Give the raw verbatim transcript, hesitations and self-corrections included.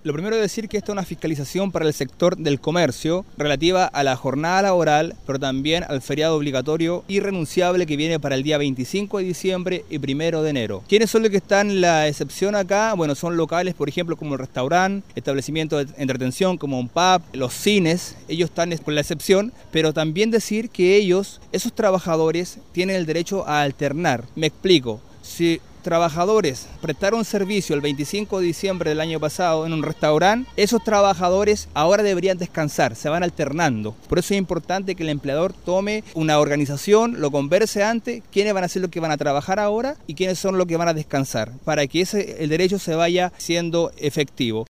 Lo primero es decir que esta es una fiscalización para el sector del comercio relativa a la jornada laboral, pero también al feriado obligatorio irrenunciable que viene para el día veinticinco de diciembre y primero de enero. ¿Quiénes son los que están en la excepción acá? Bueno, son locales, por ejemplo, como el restaurante, establecimientos de entretención como un pub, los cines, ellos están con la excepción, pero también decir que ellos, esos trabajadores, tienen el derecho a alternar. Me explico. Si trabajadores prestaron servicio el veinticinco de diciembre del año pasado en un restaurante, esos trabajadores ahora deberían descansar, se van alternando. Por eso es importante que el empleador tome una organización, lo converse antes, quiénes van a ser los que van a trabajar ahora y quiénes son los que van a descansar, para que ese, el derecho se vaya siendo efectivo.